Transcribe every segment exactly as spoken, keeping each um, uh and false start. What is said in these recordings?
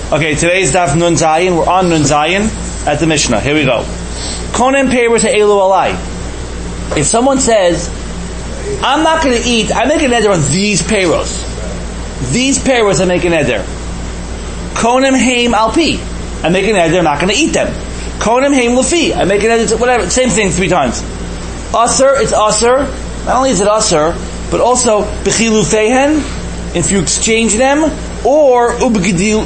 Okay, today's Daf Nun Zayin. We're on Nun Zayin at the Mishnah. Here we go. Konem peiros ha'elu alai. If someone says, I'm not going to eat, I make an eder on these peiros. These peiros I make an eder. Konem heim alpi. I make an eder, I'm not going to eat them. Konem heim lefi. I make an eder, whatever, same thing three times. Asr, it's asr. Not only is it asr, but also b'chilufeihen, if you exchange them, or ubigidul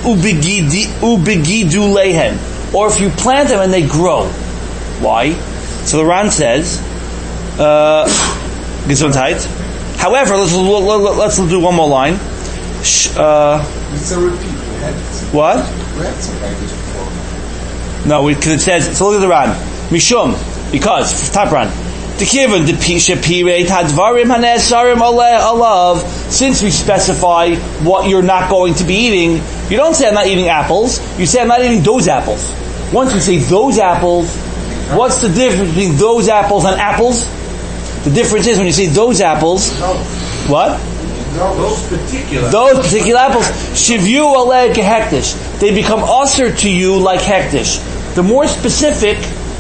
lehen, or if you plant them and they grow. Why? So the Ran says, uh, Gesundheit. However, let's let's do one more line. Uh, it's a repeat. We had what? We had some like this before. No, because it says. So look at the Ran. Mishum, because top Ran. Since we specify what you're not going to be eating, you don't say I'm not eating apples, you say I'm not eating those apples. Once we say those apples, what's the difference between those apples and apples? The difference is when you say those apples, what? Those particular Those particular apples, shivyu aleh kehektish. They become usher to you like hektish. The more specific,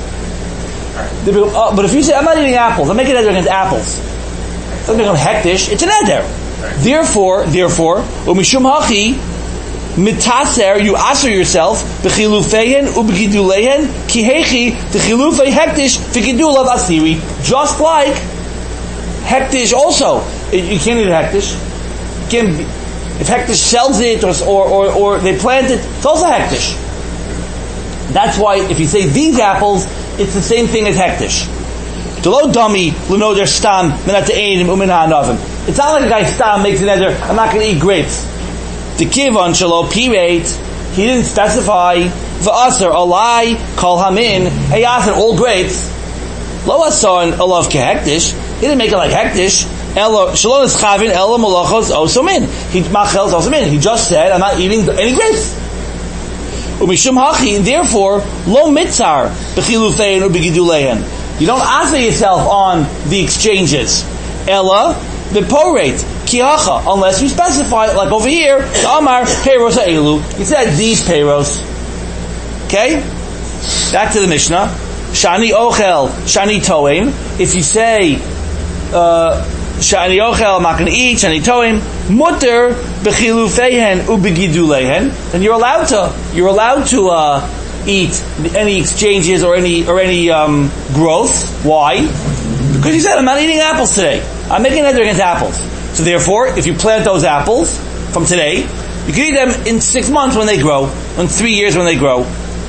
they become, uh, but if you say, I'm not eating apples, I'm making an eder against apples, it doesn't become hektish, it's an eder. Therefore, therefore, umishum hachi, mitaser, you aser yourself, b'chilufeihen, ub'gidulehen, kihechi, t'chilufei hektish, v'gidulav asiri. Just like hektish also. You can't eat hektish. You can't be, if hektish sells it, or, or, or, or they plant it, it's also hektish. That's why, if you say these apples, it's the same thing as hektish. Delo dummy, l'noder stam, menat einim umin ha'anavim. It's not like a guy stam makes an eder, I'm not going to eat grapes. The kivon shalo pirate, he didn't specify, v'asar alai, kol hamin, heyasan, all grapes. Lo asan alav kehektish, he didn't make it like hektish. Elo, shalom eschavin, elo malachos osomin. He machels osomin. He just said, I'm not eating any grapes. Umishum hachi, and therefore, lo mitzar, b'chilufein u'b'gidulehen. You don't answer yourself on the exchanges. Ella, b'porate, kihacha, unless you specify, like over here, the Amar, peiros ha'elu. He said, these peiros. Okay? Back to the Mishnah. Shani ochel, shani toim. If you say, uh, shani ochel, I'm not going to eat, shani toim, mutter, b'chilufeihen, u'b'gidulehen, then you're allowed to, you're allowed to, uh, eat any exchanges or any, or any, um, growth. Why? Because you said, I'm not eating apples today. I'm making an eder against apples. So therefore, if you plant those apples from today, you can eat them in six months when they grow, in three years when they grow.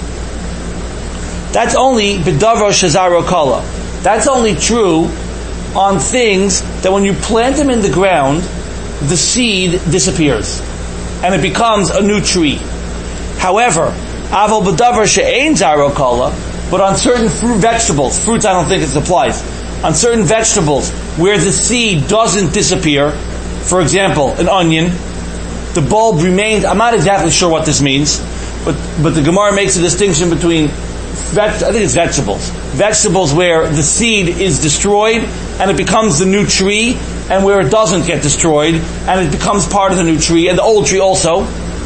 That's only b'davar shazaro kala. That's only true on things that when you plant them in the ground, the seed disappears and it becomes a new tree. However, aval b'davar she'ein zaro kala, but on certain fruit vegetables, fruits I don't think it applies, on certain vegetables where the seed doesn't disappear, for example, an onion, the bulb remains, I'm not exactly sure what this means, but, but the Gemara makes a distinction between Veg- I think it's vegetables. Vegetables where the seed is destroyed and it becomes the new tree, and where it doesn't get destroyed and it becomes part of the new tree, and the old tree also.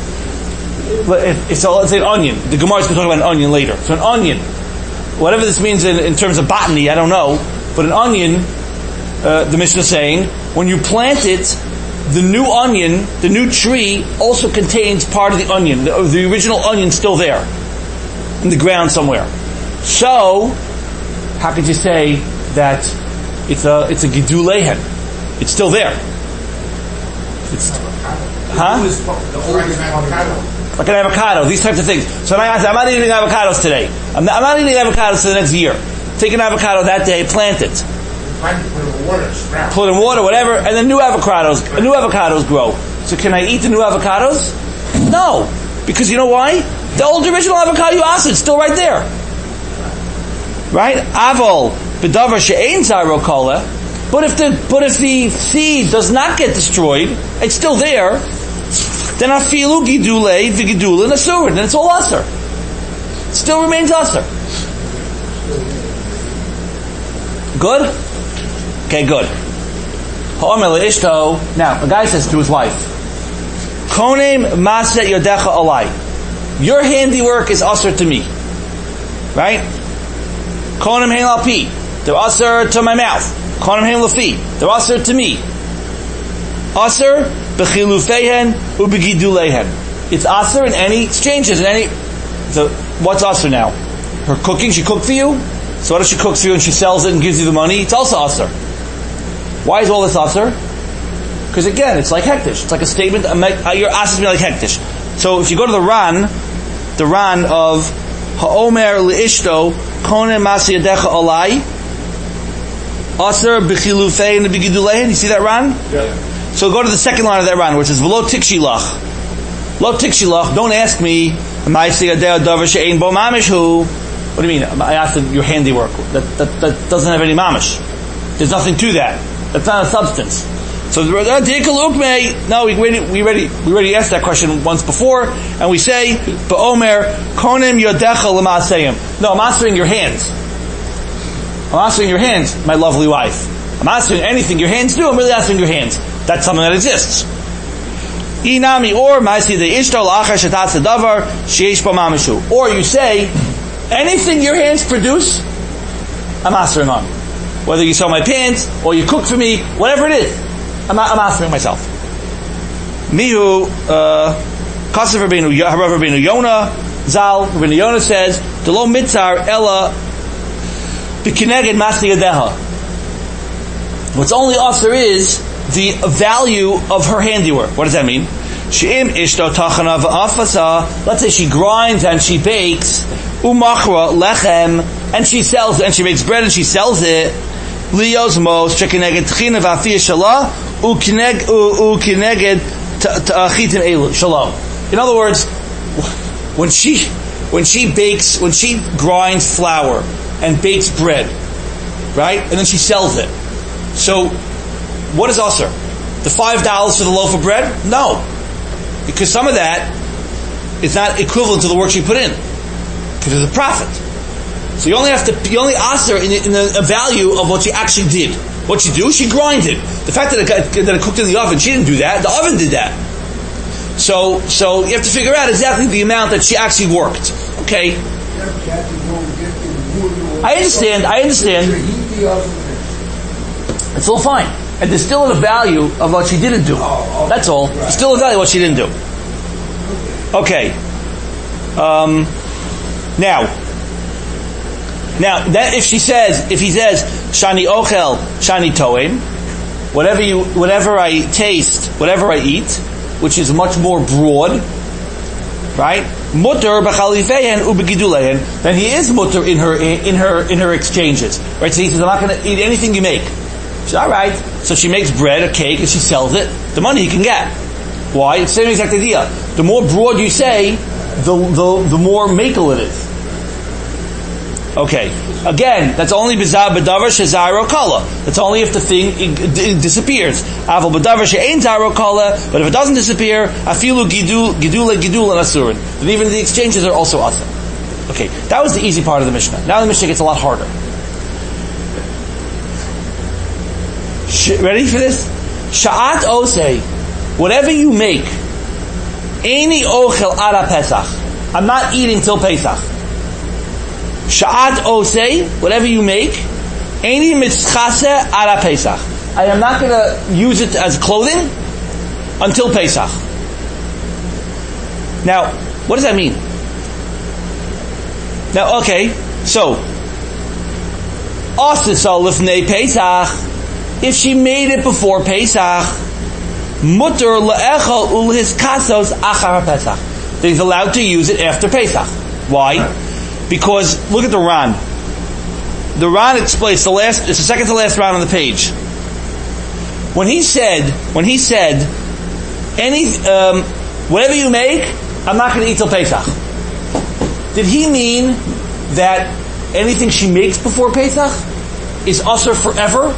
So let's say an onion. The Gemara is going to talk about an onion later. So an onion, whatever this means in, in terms of botany, I don't know, but an onion, uh, the Mishnah is saying, when you plant it, the new onion, the new tree, also contains part of the onion. The, the original onion's still there in the ground somewhere. So, how could you say that it's a it's a gidul lehen? It's still there. It's huh? Like an avocado. These types of things. So I answer, I'm not eating avocados today. I'm not, I'm not eating avocados for the next year. Take an avocado that day, plant it, Put it in water, sprout. put it in water, whatever, and then new avocados, new avocados grow. So can I eat the new avocados? No, because you know why? The old original avocado you asked, it's still right there. Right? Avol b'davar she'ein zaro kala. But if the but if the seed does not get destroyed, it's still there. Then afilu gidulei v'gidulin asur. Then it's all asur. It still remains asur. Good? Okay, good. Now, a guy says to his wife, Konem maset yodecha alai. your handiwork is usher to me. Right? Konim hein al pi. They're usher to my mouth. Konim hein lafi. They're usher to me. Usher b'chilufeihen u'b'gidulehen. It's usher in any exchanges, in any... So, what's usher now? Her cooking, she cooked for you? So what if she cooks for you and she sells it and gives you the money? It's also usher. Why is all this usher? Because again, it's like hektish. It's like a statement, you're asking me like hektish. So if you go to the Ran, the Ran of Ha'omer li'ishto konem masi yadecha olai usher b'chilufeihen u'b'gidulehen. You see that Ran? Yeah. So go to the second line of that Ran, which is v'lo tikshilach. Lo tikshilach, don't ask me, ma'aseh yadeh davar she'ein bo mamish hu. What do you mean? I asked your handiwork. That, that, that doesn't have any mamish. There's nothing to that. That's not a substance. So, no, we already, we already, we already asked that question once before, and we say, Ba'omer, konim yodecha l'ma'aseyim. No, I'm answering your hands. I'm answering your hands, my lovely wife. I'm answering anything your hands do, I'm really answering your hands. That's something that exists. Inami, or, ma'asi de ishto la'achar shetatz davar, sheyesh bo mamishu. Or you say, anything your hands produce, I'm answering on. Whether you sew my pants, or you cook for me, whatever it is, I'm, I'm answering myself. Mihu, Kasav Rabbeinu Rabbeinu Yonah, Zal, Rabbeinu Yonah says, Delo mitzar ella b'kineged masni yadeha. What's only usher is the value of her handiwork. What does that mean? She'im ishto tachana v'afasa. Let's say she grinds and she bakes. Umachra lechem, and she sells it, and she makes bread and she sells it. Lios mos shekineged tchina v'afiyah shalah ukineged ta'achitim elu shalom. In other words, when she when she bakes, when she grinds flour and bakes bread, right, and then she sells it. So, what is usher? The five dollars for the loaf of bread? No, because some of that is not equivalent to the work she put in. Because there's a profit. So you only have to, you only ask her in, in the value of what she actually did. What she do? She grinded. The fact that it, got, that it cooked in the oven, she didn't do that. The oven did that. So, so you have to figure out exactly the amount that she actually worked. Okay. I understand, I understand. It's all fine. And there's still a value of what she didn't do. That's all. There's still a value of what she didn't do. Okay. Um, Now, now that if she says, if he says, Shani ochel, Shani toem, whatever you, whatever I taste, whatever I eat, which is much more broad, right? Mutter b'chalifeihen u'b'gidulehen, then he is mutter in her, in her, in her exchanges, right? So he says, I'm not going to eat anything you make. She's all right. So she makes bread, a cake, and she sells it. The money he can get. Why? It's the same exact idea. The more broad you say, the the, the more makel it is. Okay. Again, that's only b'zav b'davar she'zayro kala. That's only if the thing it, it disappears. Aval b'davar she'ein zayro kala. But if it doesn't disappear, afilu gidul gidul gidul and asurin. Then even the exchanges are also asa. Okay, that was the easy part of the Mishnah. Now the Mishnah gets a lot harder. Ready for this? Sha'at osei, whatever you make, any ochel ara Pesach. I'm not eating till Pesach. Sha'at osei, whatever you make, any mitzchase ara Pesach. I am not going to use it as clothing until Pesach. Now, what does that mean? Now, okay, so asisa lifnei Pesach. If she made it before Pesach, mutter le'echal ulhis kasos achar Pesach. He's allowed to use it after Pesach. Why? Because look at the Ran. The Ran explains the last. It's the second to last Ran on the page. When he said, when he said, any um, whatever you make, I'm not going to eat till Pesach. Did he mean that anything she makes before Pesach is usher forever?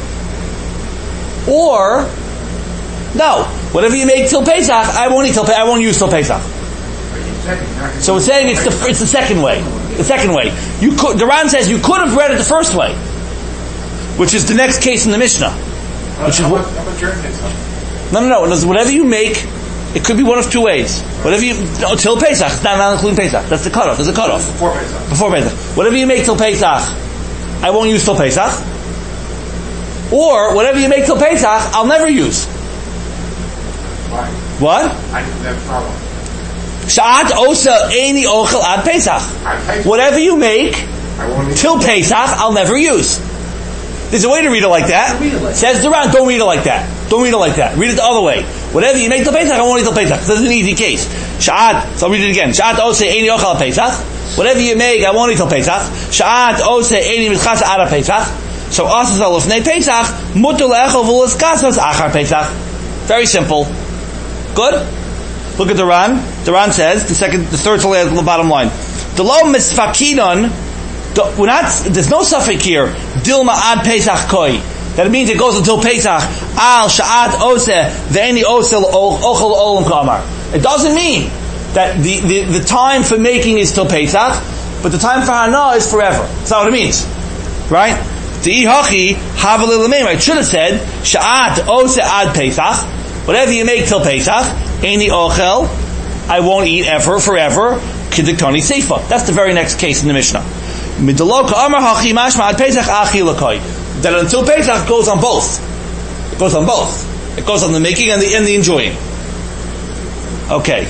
Or, no, whatever you make till Pesach, I won't eat till I won't use till Pesach. So it's saying it's the it's the second way. The second way. You could. The Ran says you could have read it the first way, which is the next case in the Mishnah. Which is what? No, no, no. Whatever you make It could be one of two ways. Whatever you, no, till Pesach, it's not, not including Pesach. That's the cutoff. There's a cutoff. Before Pesach. Before Pesach. Whatever you make till Pesach, I won't use till Pesach. Or, whatever you make till Pesach, I'll never use. Why? What? I didn't have a problem. Sha'at osa eini ochel ad Pesach. Whatever you make I won't till Pesach, I'll never use. There's a way to read it like that. Read it like Says the Ran, don't read it like that. Don't read it like that. Read it the other way. Whatever you make till Pesach, I won't eat till Pesach. That's an easy case. Sha'at, so I'll read it again. Sha'at osa eini ochel ad Pesach. Whatever you make, I won't eat till Pesach. Sha'at osa eini mitchasa ad Pesach. So asas alufnei Pesach, mutter le'echel v'los kasas achar Pesach. Very simple. Good? Look at the Ran. The Ran says, the second, the third to the bottom line. The lo misfakinon, we're not, there's no suffix here. Dilma ad Pesach koi. That means it goes until Pesach. Al sha'at oseh ve'eni oseh ochel olam kamar. It doesn't mean that the, the, the time for making is till Pesach, but the time for Hana is forever. That's not what it means. Right? The ihachi havalil lemeim. It should have said sha'at oseh ad Pesach. Whatever you make till Pesach, eni ochel, I won't eat ever, forever. Kidiktoni seifa. That's the very next case in the Mishnah. Midaloka amar hachi mashma ad Pesach achi lakai. That until Pesach goes on both. It goes on both. It goes on the making and the and the enjoying. Okay.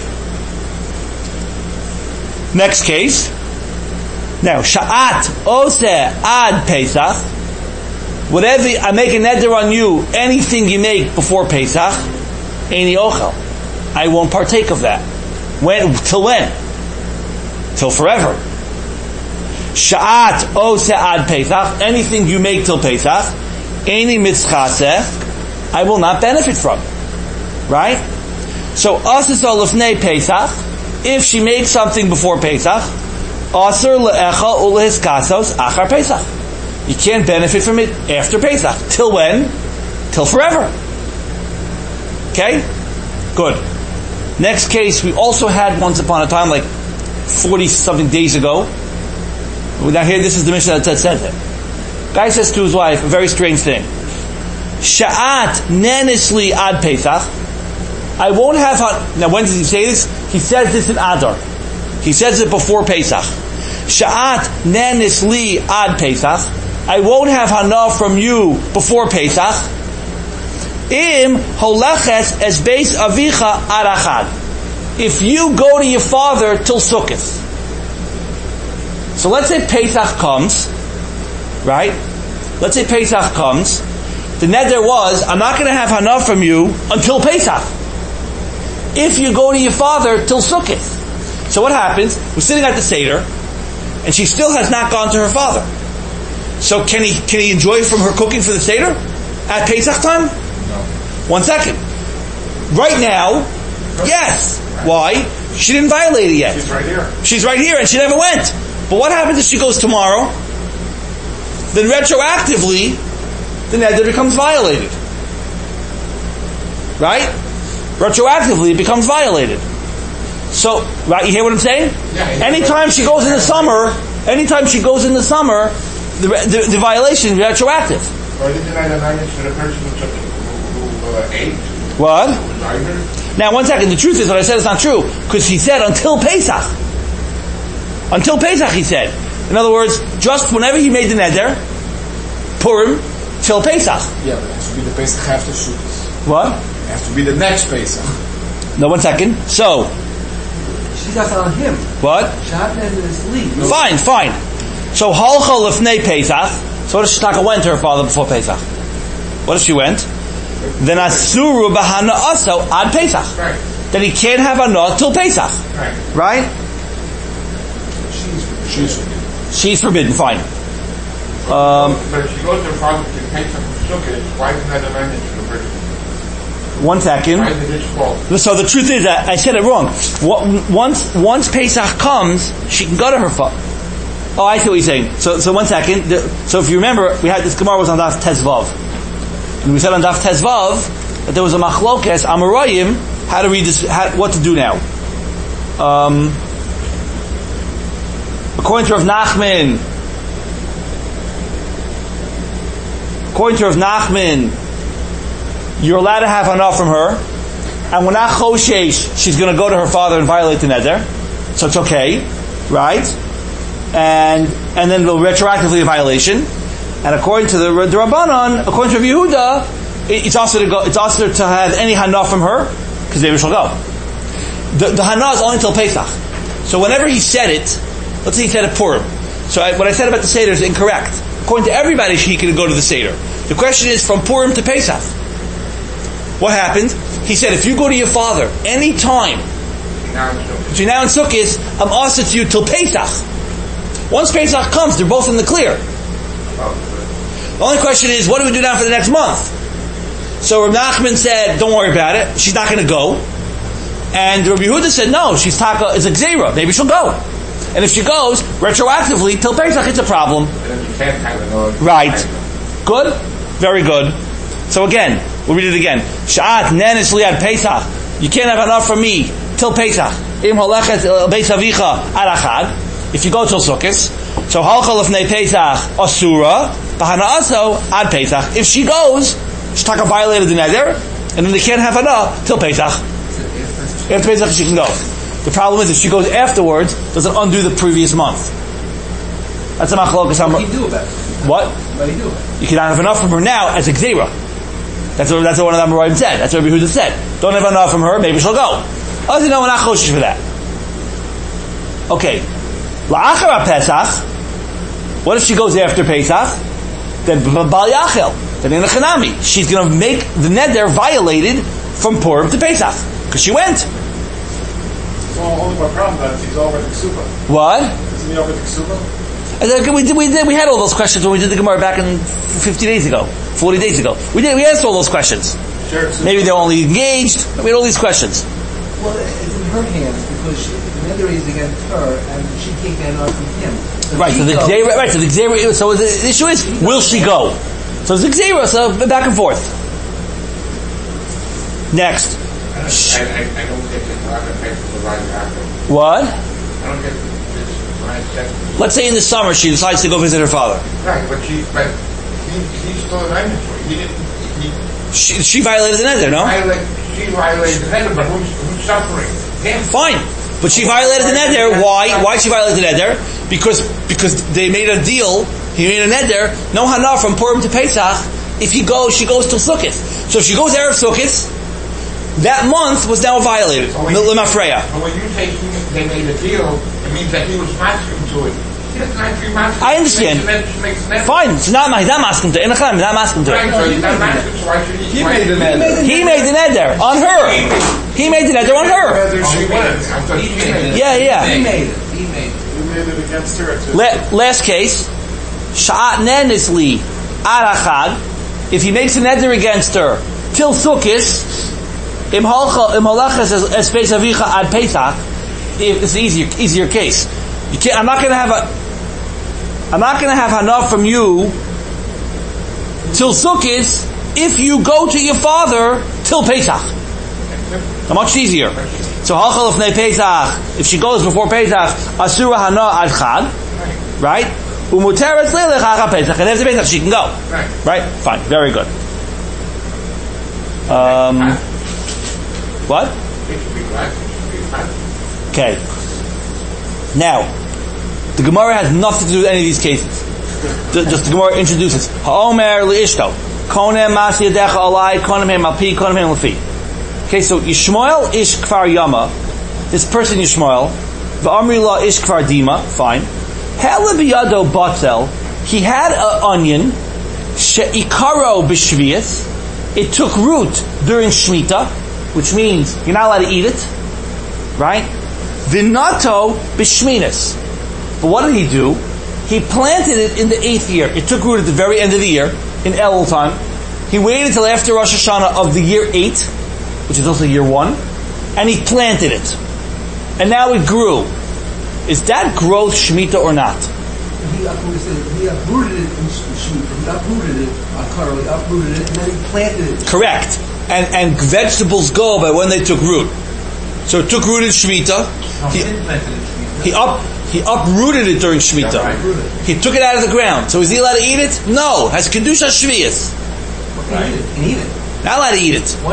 Next case. Now, sha'at oseh ad Pesach. Whatever I make a neder on you, anything you make before Pesach, eini ochel. I won't partake of that. When? Till when? Till forever. Sha'at oseh ad Pesach. Anything you make till Pesach, eini mitzchaseh. I will not benefit from. Right? So asas alufnei Pesach. If she makes something before Pesach, asur le'echa ulehiskasos achar Pesach. You can't benefit from it after Pesach. Till when? Till forever. Okay? Good. Next case, we also had once upon a time, like forty something days ago. Now here, this is the Mishnah that says it. Guy says to his wife, a very strange thing. Sha'at nenisli ad Pesach. I won't have, now when does he say this? He says this in Adar. He says it before Pesach. Sha'at nenisli ad Pesach. I won't have hana from you before Pesach. Im holeches es beis avicha arachad. If you go to your father till Sukkot. So let's say Pesach comes, right? Let's say Pesach comes. The neder was, I'm not going to have hana from you until Pesach. If you go to your father till Sukkot. So what happens? We're sitting at the Seder, and she still has not gone to her father. So can he can he enjoy from her cooking for the Seder at Pesach time? No. One second. Right now, yes. Why? She didn't violate it yet. She's right here. She's right here and she never went. But what happens if she goes tomorrow? Then retroactively, the neder becomes violated. Right? Retroactively, it becomes violated. So, right, you hear what I'm saying? Yeah, anytime she goes in the summer, anytime she goes in the summer, The, the, the violation is retroactive. Or didn't I manage for the person who took who, who uh, ate? What? Who was either? Now, one second. The truth is, what I said is not true because he said until Pesach. Until Pesach, he said. In other words, just whenever he made the neder, Purim till Pesach. Yeah, but it has to be the Pesach after Sukkot. What? It has to be the next Pesach. No, one second. So, She got on him. what? Sha'at nenisli. Fine, fine. So halcha lefnei Pesach. So what if Shtaka went to her father before Pesach? What if she went? Then asuru bahana aso ad Pesach. Right. Then he can't have hana till Pesach. Right. Right? She's She's forbidden. She's forbidden. Fine. Um, but if she goes to her father to take some from Sukkot, why didn't I manage for the person? one second. Why did it fall? So the truth is, I, I said it wrong. What, once once Pesach comes, she can go to her father. Oh, I see what you're saying. So, so one second. The, so if you remember, we had this Gemara was on Daf Tezvav, and we said on Daf Tezvav that there was a machlokes Amoraim how to read this, how, what to do now. Um, according to Rav Nachman, according to Rav Nachman, you're allowed to have hana from her. and we're not choshesh, she's going to go to her father and violate the neder, so it's okay, right? And and then it'll retroactively a violation. And according to the, the Rabbanon, according to Rabbi Yehuda, it, it's also to go. It's also to have any hana from her, because maybe she'll go. The, the hana is only until Pesach. So whenever he said it, let's say he said it Purim. So I, what I said about the Seder is incorrect. According to everybody, he can go to the Seder. The question is from Purim to Pesach. What happened? He said, if you go to your father any time between now and Sukkot, I'm asked to you till Pesach. Once Pesach comes, they're both in the clear. The only question is, what do we do now for the next month? So Rav Nachman said, don't worry about it. She's not going to go. And Rabbi Yehuda said, no, she's taka, it's a gzeira. Maybe she'll go. And if she goes, retroactively, till Pesach, it's a problem. Right. Good? Very good. So again, we'll read it again. Sha'at nenis liad Pesach. You can't have enough from me till Pesach. Im holechet beis avicha ad achad. If you go till Sukkot. So halcha lefnei Pesach asura. Bahana aso ad Pesach. If she goes, she's taka violated the neder, and then they can't have enough till Pesach. After Pesach, she can go. The problem is, if she goes afterwards, does it undo the previous month? That's a machlokas. What do you do about it? What? What do you do about it? You cannot have enough from her now as a gzeira. That's what, that's what one of the Amoraim said. That's what Rabbi Yehuda said. Don't have enough from her, maybe she'll go. Other no, we're not choshesh for that. Okay. La'achar Pesach. What if she goes after Pesach? Then Bal Yachel. Then in the Chanami. She's going to make the neder violated from Purim to Pesach. Because she went. Well, only one problem that he's over the ksuba. What? Isn't he over the ksuba? We did, we did, we had all those questions when we did the Gemara back in fifty days ago, forty days ago. We did, we asked all those questions. Sure. Maybe they're only engaged. We had all these questions. Well, it's in her hands because she, the neder is against her, and she can't get enough from him. So Right. So the goes, Gzeira, right. So the Gzeira, so the issue is, will she go? So it's the Gzeira, so back and forth. Next. I, I, I don't get this rocket paper to ride after. What? I don't get this right second. Let's say in the summer she decides to go visit her father. Right, but she, but he, he's still an inventory. He didn't, he She, she violated the neder, no? violated, she violated the neder, but who's, who's suffering? Him. Fine. But she violated the neder. Why? Why she violated the neder? Because, because they made a deal, he made a neder, no hana from Purim to Pesach. If he goes, she goes till Sukkot. So if she goes Erev Sukkot, that month was now violated. But when you- Lemafreya. But when you say he, they made a deal, it means that he was masking to it. He doesn't actually mask I understand. He makes, he makes an Fine. It's not, he's not masking to it. He's not masking to Right, it. so he's not masking, so why should he? He why made the should he- neder. He made the neder on her. He made the neder on her. Oh, he made it. I thought he made it. Yeah, yeah. He made it. He made it. He made it against her. too. La- last case, Sha'at nenisli arachad. If he makes a neder against her till Sukkot, im halcha im halachas es beis avicha ad Pesach. It's an easier easier case. You can't, I'm not going to have a. I'm not going to have enough from you till Sukkot if you go to your father till Pesach. How much easier. So halcha lefnei Pesach. If she goes before Pesach, asura hana ad chad. Right? Umuteret leilech achar Pesach. And after Pesach she can go. Right. Right? Fine. Very good. Um, what? It should be black, it should be black. Okay. Now, the Gemara has nothing to do with any of these cases. Ju- Just the Gemara introduces. Ha'omer li'ishto. Konem mas yadecha alai, konem hem alpi, konem hem lefi. Okay, so Yishmael ish kfar yama. This person Yishmael. V'amri la ish kfar dima. Fine. Hela biyado batzel. He had an onion. She'ikaro b'shviyas. It took root during Shemitah, which means you're not allowed to eat it. Right? Vinato b'shminas. But what did he do? He planted it in the eighth year. It took root at the very end of the year, in Elul time. He waited until after Rosh Hashanah of the year eight, which is also year one, and he planted it. And now it grew. Is that growth Shemitah or not? He uprooted, he uprooted it in Shemitah. He uprooted it, Akara, he uprooted it, and then he planted it. Correct. And and vegetables go by when they took root. So it took root in Shemitah. He He, didn't plant it in Shemitah. he up he uprooted it during Shemitah. Right. He took it out of the ground. So is he allowed to eat it? No. Has Kedusha Shviyas. Well, he Right. eat it. He eat it. Not allowed to eat it. Why not?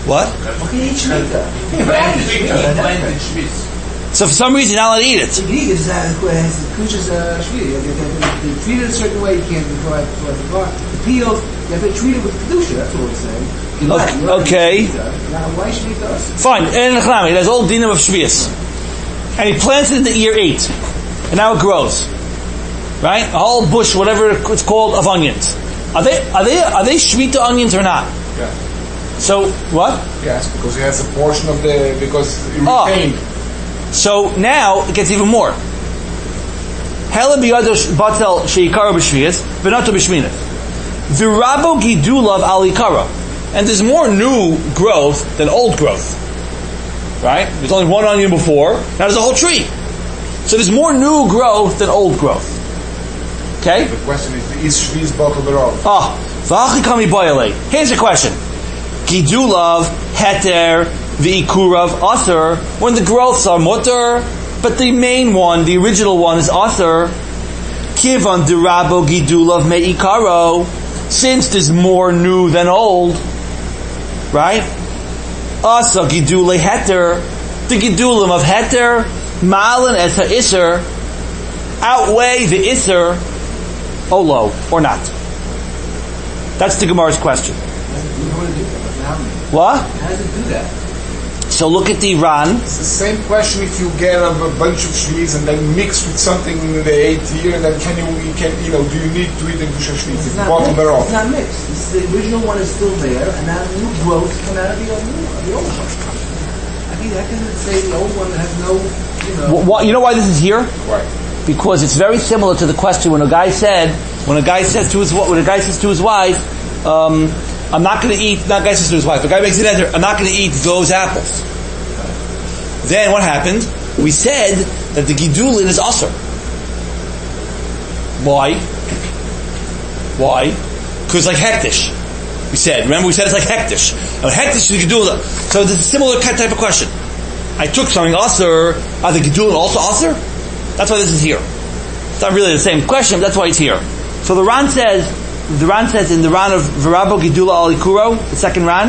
What? Okay, eat shmita. He planted Shvis. So for some reason you're not allowed to eat it. The Greek is has the kushas shmita. They treat it a certain way. You can't go out to the car. The peels, you have to treat it with kedusha. That's what we're saying. You like, you like Okay. Now why shmita? Fine. And Echnami, there's all dinim of Shvius. And he plants it in the year eight. And now it grows. Right? A whole bush, whatever it's called, of onions. Are they are they are they Shmita onions or not? Yeah. So what? Yes, because he has a portion of the because he Oh. retained. So now it gets even more. Hela biyadosh batel sheikara b'shvius, v'nato b'shminas. V'rabo gidulav alikara. And there's more new growth than old growth. Right? There's only one onion before, now there's a whole tree. So there's more new growth than old growth. Okay? The question is, is Shvi's bottle berov? Ah, v'achi kami boyale. Here's the question. Gidulav, heter, v'ikurav, aser. When the growths are mutter, but the main one, the original one is aser. Kivan dirabo gidulav me'ikaro. Since there's more new than old, right? Asa gidule heter. The gidulim of heter, ma'alan es ha'isser, outweigh the isser, olo, or not. That's the Gemara's question. What? How does it do that? So look at the Ran. It's the same question if you get a, a bunch of Shvi's and then mix with something in the eighth year, and then can you, you can, you know, do you need to eat the Gusha Shvi's? It's It's not bottle mixed. berov. It's not mixed. It's the original one is still there, and now new growth come out of the old, the old one. I mean, how can it say the old one has no, you know? Wh- wh- you know why this is here? Right. Because it's very similar to the question when a guy said, when a guy says to his, when a guy says to his wife, um, I'm not going to eat, not guy says to his wife, the guy makes it enter, I'm not going to eat those apples. Then what happened? We said that the gidulin is aser. Why? Why? Because like hektish. We said, remember we said it's like hektish. And hektish is the gidulin. So this is a similar type of question. I took something aser, are the gidulin also aser? That's why this is here. It's not really the same question, but that's why it's here. So the Ran says, the Ran says in the Ran of Virabo Gidula Alikuro, the second Ran,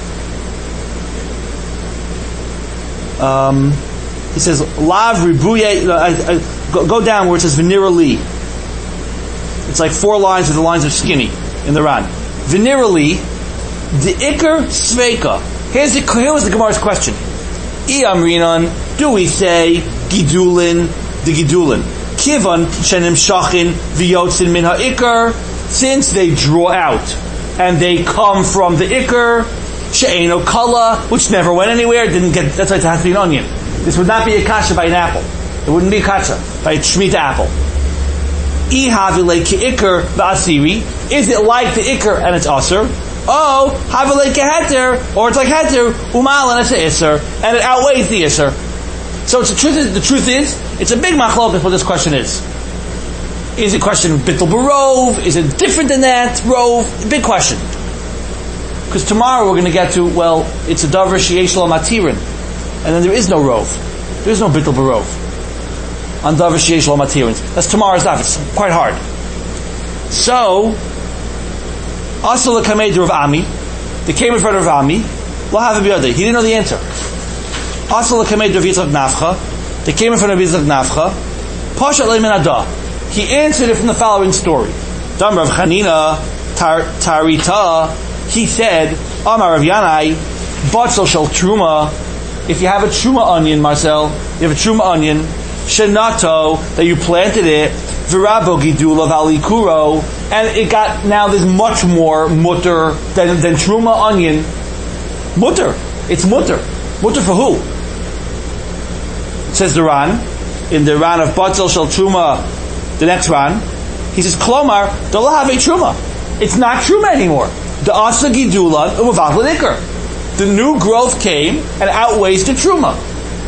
um, he says, Lav Ribuye, uh, uh, go, go down where it says Venera Li. It's like four lines with the lines of skinny in the Ran. Venera Li, the Iker Sveika. Here's the, here was the Gemara's question. I Amrinan, do we say Gidulin, the Gidulin? Kivan shenim shachin v'yotzin min ha'ikar, since they draw out and they come from the ikar, she'eno kala, which never went anywhere, didn't get. That's why it has to be an onion. This would not be a kasha by an apple. It wouldn't be a kasha by a shemitah apple. I havile ke'ikar v'asiri. Is it like the ikar and it's aser? Oh, havile ke'heter, or it's like heter umal and it's a iser, and it outweighs the iser. So it's the truth is, the truth is, it's a big machlokas what this question is. Is it question bittul barov? Is it different than that? Rov? Big question. Because tomorrow we're going to get to, well, it's a davar sheyesh lo matirin. And then there is no rov. There is no bittul barov. On davar sheyesh lo matirin. That's tomorrow's daf. It's quite hard. So, asal l'kamei Rav Ami. They came in front of Rav Ami. Lo have a biyadei. He didn't know the answer. Asal l'kamei Rav Yitzchak Nafcha. They came in front of Yitzchak Nafcha. Pashat le'min adah. He answered it from the following story. Dam Rav Chanina tar, Tarita. He said, Amar Rav Yanai, Batzal shel Truma. If you have a Truma onion, Marcel, you have a Truma onion, Shenato, that you planted it, Virabo Gidula Valikuro, and it got, now there's much more mutter than, than Truma onion. Mutter. It's mutter. Mutter for who? It says the Ran, in the Ran of Batzal shel Truma, the next Ran, he says, Klomar, don't have a Truma. It's not Truma anymore. The Asa Gidula Uvav L'Nikr. The new growth came and outweighs the Truma.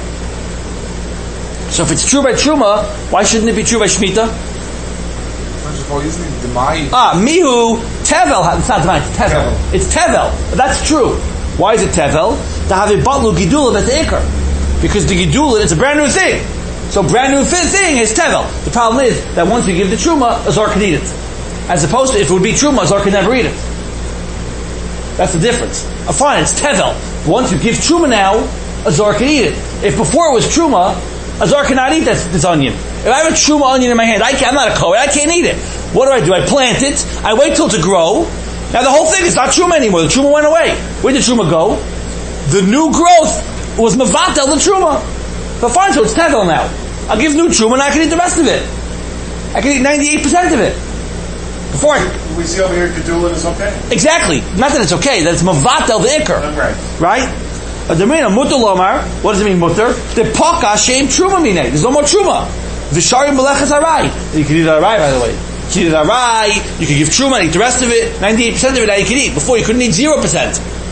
So if it's true by Truma, why shouldn't it be true by Shemitah? First of all, isn't it Demai? Ah, Mihu, Tevel, it's not Demai, it's Tevel. Tevel. It's Tevel. But that's true. Why is it Tevel? To have a Batlu Gidula at the Ikar. Because the Gidula, it's a brand new thing. So brand new thing is Tevel. The problem is that once we give the Truma, Azor can eat it. As opposed to if it would be Truma, Azor can never eat it. That's the difference. Uh, fine, it's Tevel. Once you give truma now, a zor can eat it. If before it was truma, a zor cannot eat this, this onion. If I have a truma onion in my hand, I can, I'm not a kohen, I can't eat it. What do I do? I plant it, I wait till to grow. Now the whole thing is not truma anymore. The truma went away. Where did truma go? The new growth was mevatel the truma. So fine, so it's tevel now. I'll give new truma and I can eat the rest of it. I can eat ninety-eight percent of it. Before I... We see over here Gedula is okay. Exactly. Not that it's okay, that it's mevatel the ikr. Right. Right? A demina mutter lomar. What does it mean mutter? The paka shem truma mine. There's no more truma. Visharim belechas arai. You can eat arai, by the way. You can eat arai. You can give truma and eat the rest of it. ninety-eight percent of it now you can eat. Before you couldn't eat zero percent.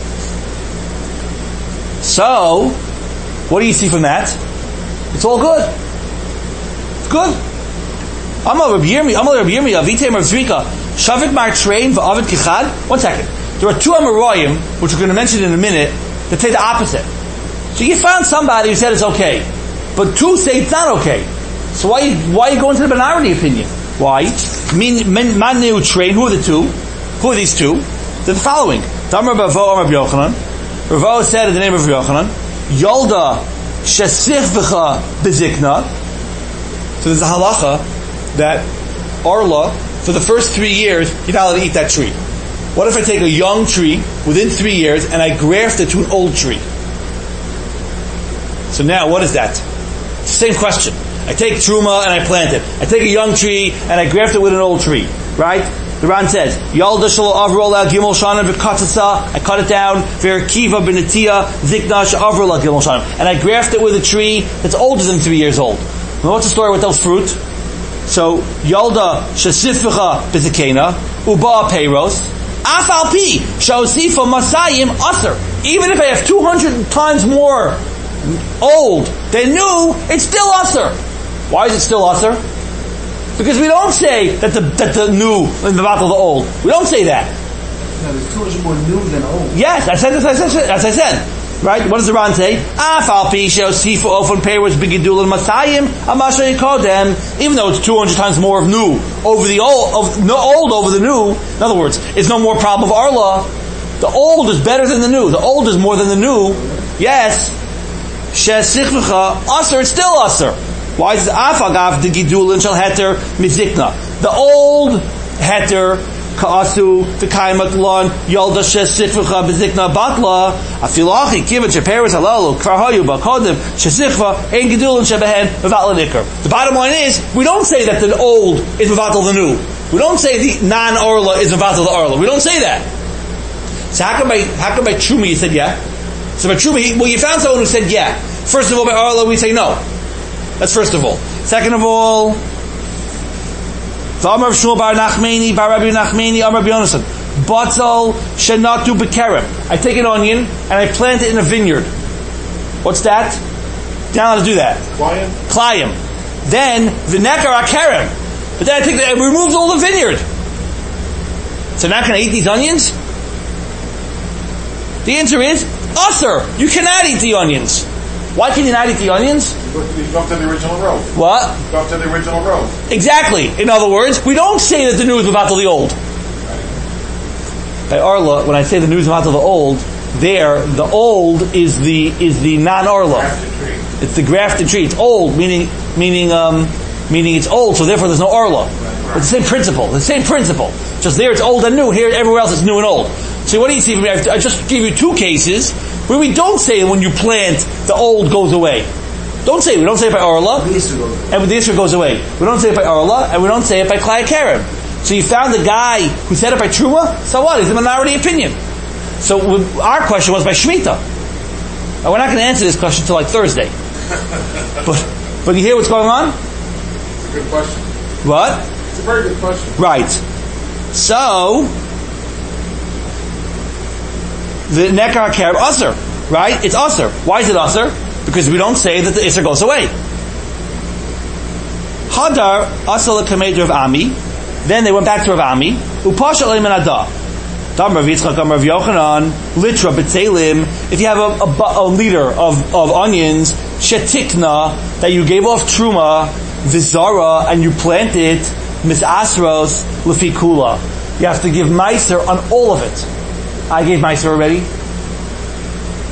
So, what do you see from that? It's all good. It's good. Amal Rabbi Yirmi, Amal Rabbi Yirmi, Avitem Rav Zrika, Shavik Mar Train v'Avid Kichad. One second. There are two Amoraim, which we're going to mention in a minute, that say the opposite. So you found somebody who said it's okay, but two say it's not okay. So why why are you going to the minority opinion? Why? Min Manu Train. Who are the two? Who are these two? They're the following. Damar Bavo Amar Yochanan. Ravo said in the name of Yochanan, Yolda Shesifcha Bezikna. So there's a halacha that Arla, for the first three years, you're not allowed to eat that tree. What if I take a young tree within three years and I graft it to an old tree? So now, what is that? It's the same question. I take truma and I plant it. I take a young tree and I graft it with an old tree. Right? The Ran says, Yalda shalo avrol al gimel shana v'katzasa. I cut it down. V'erkiva b'netia zikna she'avrol al gimel shana. And I graft it with a tree that's older than three years old. Now what's the story with those fruit? So, Yalda shesifcha b'zikena uba peiros afal pi sha'osifa masayim aser. Even if I have two hundred times more old than new, it's still aser. Why is it still aser? Because we don't say that the that the new is the battle of the old. We don't say that. No, there's two hundred more new than old. Yes, I said this. As I said, as I said. Right? What does the Ran say? Afal pi she'osifa ofon peiros b'gidul masayim amasha yikodem. Even though it's two hundred times more of new over the old, of no old over the new. In other words, it's no more problem of Arla. The old is better than the new. The old is more than the new. Yes. She'sichvcha aser. It's still aser. Why is it afagav the gidulin shel heter mizikna? The old heter kaasu v'kaimat lon yalda shesifcha bezikna batla afilachi kivet sheperes halalu kvarhayu bakodim shesifcha ein gidulin shebehen mevatel nikar. The bottom line is we don't say that the old is mevatel the new. We don't say the non-orla is mevatel the orla. We don't say that. So how come by how come by truma you said yeah? So by truma, well you found someone who said yeah. First of all, by orla we say no. That's first of all. Second of all, Amar Shmuel bar Nachmani bar Rabbi Nachmani Amar Rabbi Yonasan Batzal shenatu bekerem. I take an onion and I plant it in a vineyard. What's that? You're not allowed to do that. Klayim. Klayim. Then v'nekar akerem. But then I take the, I removed all the vineyard. So now can I eat these onions? The answer is usher. You cannot eat the onions. Why can you not eat the onions? You go to the original row. What? Go to the original row. Exactly. In other words, we don't say that the new is about the old. By Arla, when I say the new is about the old, there, the old is the is the non-Arla. It's the grafted tree. It's old, meaning meaning um, meaning it's old, so therefore there's no Arla. It's the same principle. The same principle. Just there it's old and new. Here, everywhere else it's new and old. So what do you see? I just gave you two cases where we don't say when you plant, the old goes away. Don't say it. We don't say it by Arla. The Isra goes away. And the Isra goes away. We don't say it by Arla, and we don't say it by Klai Kerem. So you found the guy who said it by Truma, so what? He's a minority opinion. So our question was by Shemitah. Now we're not going to answer this question until like Thursday. but but you hear what's going on? It's a good question. What? It's a very good question. Right. So, the Nekar Kerem, Usr, right? It's Usr. Why is it Usr? Because we don't say that the Isser goes away. Hadar Asala Kamed Rav Ami. Then they went back to Rav Ami. Upasha Leiman Adah. Dam Rav Yitzchak, Dam Rav Yochanan, Litra B'Tzelim. If you have a, a, a liter of, of onions, Shetikna, that you gave off Truma, Vizara, and you planted Misasros Lefikula. You have to give Meiser on all of it. I gave Meiser already.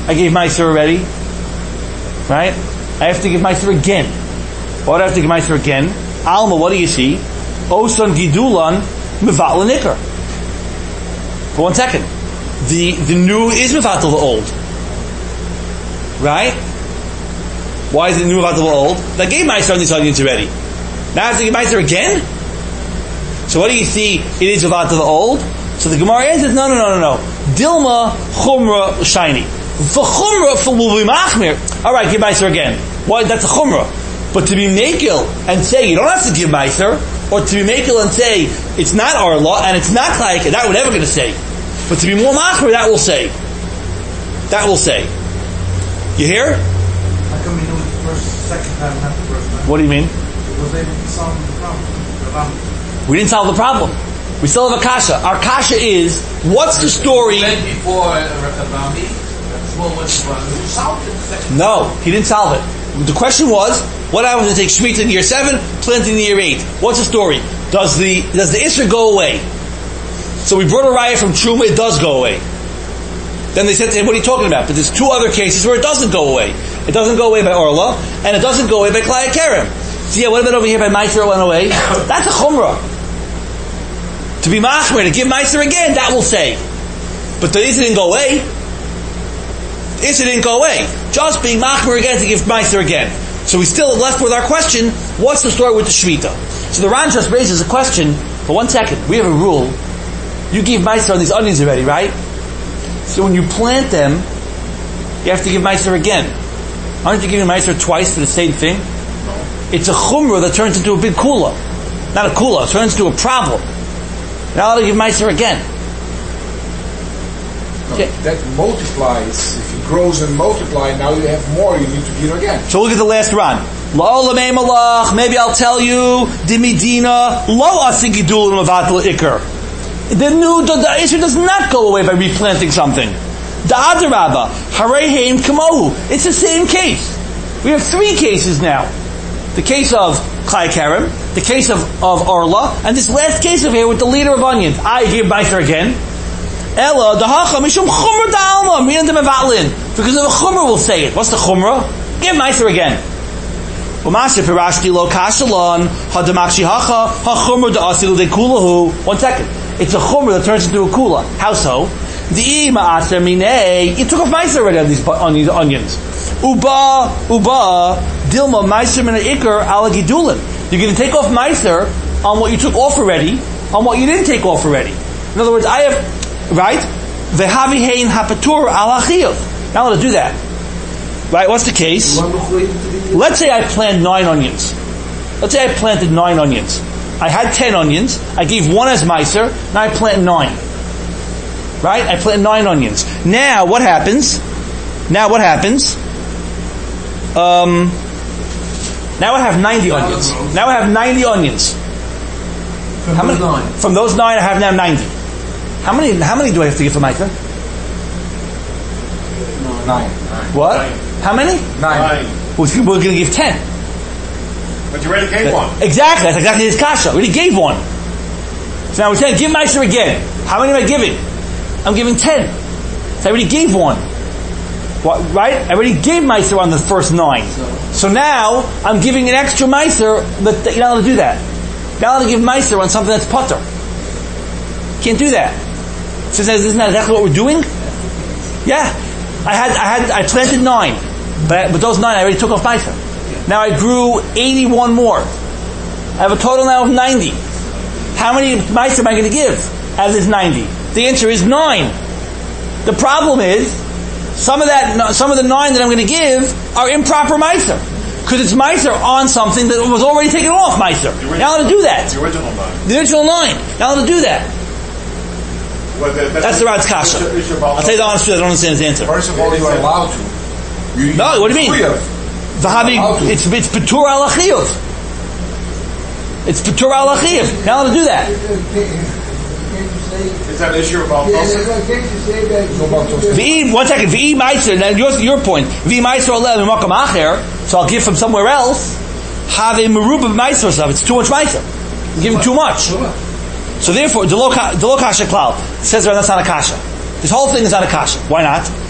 I gave Meiser already. Right? I have to give Meiser again. Why do I have to give Meiser again? Alma, what do you see? Osan Gidulan Mevatel Nikar. For one second. The the new is Mevatel the old. Right? Why is it new Mevatel the old? I gave Meiser on these onions already. Now I have to give Meiser again? So what do you see? It is Mevatel the old. So the Gemara answers, no, no, no, no, no. Dilma Chumra Shiny. For Chumra, for will be Machmir. Alright, give Meiser again. Why? That's a Chumra. But to be Mekil and say, you don't have to give Meiser, or to be Mekil and say, it's not our law, and it's not like, that we're never going to say. But to be more Machmir, that will say. That will say. You hear? How come you know the first, second time, not the first time? What do you mean? It was able to solve the problem. We didn't solve the problem. We still have a kasha. Our kasha is, what's the story? Read before Rami, small went to Rami. Who solved it the second? No, he didn't solve it. The question was, what happens to take Shemitah in year seven, plenty in year eight? What's the story? Does the does the Isra go away? So we brought a raya from Truma, it does go away. Then they said to him, what are you talking about? But there's two other cases where it doesn't go away. It doesn't go away by Orla, and it doesn't go away by Klaya Kerem. So yeah, what about over here by Meiser went away? That's a Chumrah. To be Machmer, to give Meiser again, that will say. But the Isra didn't go away. The Isra didn't go away. Just being Machmer again to give Meiser again. So we still left with our question, what's the story with the Shemitah? So the Ran just raises a question, for one second, we have a rule. You gave Meiser on these onions already, right? So when you plant them, you have to give Meiser again. Aren't you giving Meiser twice for the same thing? It's a Chumrah that turns into a big Kula. Not a Kula, it turns into a problem. Now I'll give Meiser again. No, Yeah. that multiplies. If it grows and multiplies, now you have more, you need to give again. So look at the last run. La'olamei malach, maybe I'll tell you, dimidina, lo asigidul mavatel ikar. The new, the, the issue does not go away by replanting something. The adarabba, hareheim kamohu. It's the same case. We have three cases now. The case of Klai Kerem, the case of, of Orla, and this last case of here with the leader of onions. I give Meiser again. Ella, the hacha, mishum chumra da'alma, miyan demevatlin. Because of the chumra will say it. What's the chumra? Give Meiser again. Umasha pirashti lo kashalon, hadamakshi hacha, ha-chumra da'asilu de kulahu. One second. It's a chumra that turns into a kula. How so? The ma'aser minei. You took off Meiser already on these, on these onions. Uba, uba, dilma Meiser min ikar ala gidulin. You're going to take off Meiser on what you took off already, on what you didn't take off already. In other words, I have, right? Vehavi hein hapatur ala chiyuv. Now let's do that. Right? What's the case? Let's say I planted nine onions. Let's say I planted nine onions. I had ten onions. I gave one as Meiser. Now I plant nine. Right? I planted nine onions. Now what happens? Now what happens? Um, now I have ninety onions. Now I have ninety onions. From How many? those nine. From those nine, I have now ninety. How many? How many do I have to give for Meiser? Nine. What? Nine. How many? Nine. We're going to give ten. But you already gave one. Exactly. That's exactly his kasha. We already gave one. So now we're saying, give Meiser again. How many am I giving? I'm giving ten. So I already gave one. What, right? I already gave Meiser on the first nine. So now, I'm giving an extra Meiser, but you're not allowed to do that. You're not allowed to give Meiser on something that's putter. Can't do that. So it says, isn't that exactly what we're doing? Yeah. I had, I had, I planted nine. But, but those nine I already took off Meiser. Now I grew eighty-one more. I have a total now of ninety. How many Meiser am I going to give as is ninety? The answer is nine. The problem is, some of that, some of the nine that I'm going to give are improper Meiser. Because it's Meiser on something that was already taken off Meiser. Now to do that. The original nine. The original nine. Now to do that. Well, that, that's, That's the Rad's kasha. I'll tell you the honest truth, I don't understand his answer. First of all, you are allowed to. You, No, what do you mean? free of. Vahabi, Allowed to. it's, it's Petur al Achiyuv. It's Petur al Achiyuv. Now to do that. Is that an issue about V'i, one second, V'i Meiser, now your, your point. V'i Meiser Oleh Makam Acher, so I'll give from somewhere else. Have a Merubah Meiser stuff. It's too much Meiser. I'm giving too much. So therefore, the lo kasha klal says that's not a kasha. This whole thing is not a kasha. Why not?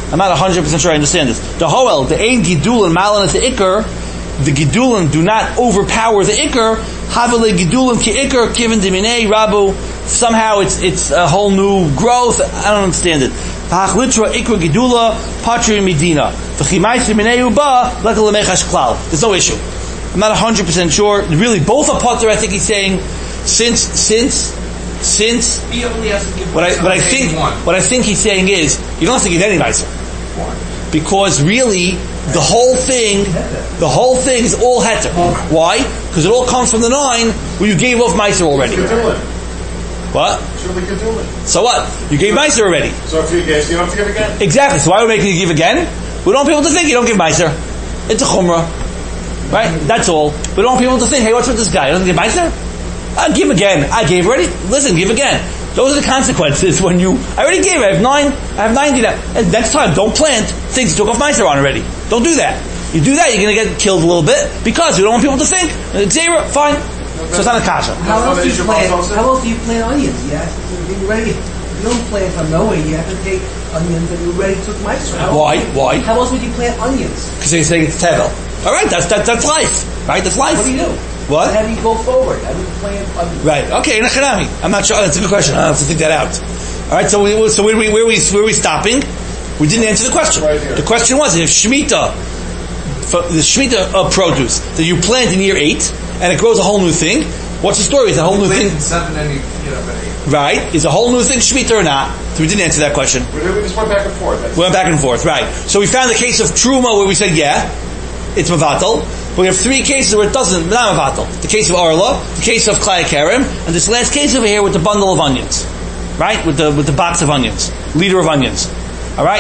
I'm not one hundred percent sure I understand this. The Hoel, the Ein Gidulin Malin the Iker, the Gidulin do not overpower the Iker. Havale Gidulin ki Iker, Kivin Dimine, Rabu. Somehow it's it's a whole new growth. I don't understand it. Hachlitra Iker Gidula, Patri Medina. V'chimaisi Mineu Ba, Lekalamechash Klal. There's no issue. I'm not one hundred percent sure. Really, both are Potter, I think he's saying, since, since, since, He only has to give what I, what I think, one. what I think he's saying is, you don't have to give any Meiser. One. Because really, the whole thing, the whole thing is all heter. Why? Because it all comes from the nine where you gave off Meiser already. What? So what? You gave Meiser already. So if you guess, you don't have to give again? Exactly. So why are we making you give again? We don't want people to think you don't give Meiser. It's a chumrah. Right? That's all. We don't want people to think, hey, what's with this guy? You don't give Meiser? I'll give again. I gave already. Listen, give again. Those are the consequences when you, I already gave, I have nine, I have ninety now. And next time, don't plant things you took off Meiser on already. Don't do that. You do that, you're going to get killed a little bit because we don't want people to think. Zero, fine. So it's not a kasha. How else do you plant? How else do you plant onions? You have to, you ready. You don't plant from nowhere. You have to take onions that you already took Meiser. Why? Why? How else would you plant onions? Because they're saying it's tevel. All right, that's that, that's life. Right, that's life. What do you do? What? How do you go forward? How do you plant onions? Right. Okay. Nachanami. I'm not sure. That's a good question. I have to think that out. All right. So we, so where we where we where we stopping? We didn't answer the question. Right here. The question was if Shemitah, the Shemitah of produce that you plant in year eight and it grows a whole new thing. What's the story? Is a whole new thing? Seven and you, you know, but eight. Right. Is a whole new thing Shemitah or not? So we didn't answer that question. We just went back and forth. That's We went back and forth. Right. So we found the case of Truma where we said yeah, it's Mavatal. But we have three cases where it doesn't, not Mavatal. The case of Arla, the case of Klai Karim, and this last case over here with the bundle of onions. Right? With the, with the box of onions. Liter of onions. Alright?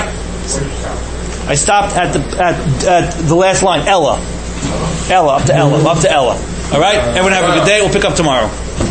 I stopped at the, at, at the last line. Ella. Ella, up to Ella, up to Ella. Alright? Everyone have a good day. We'll pick up tomorrow.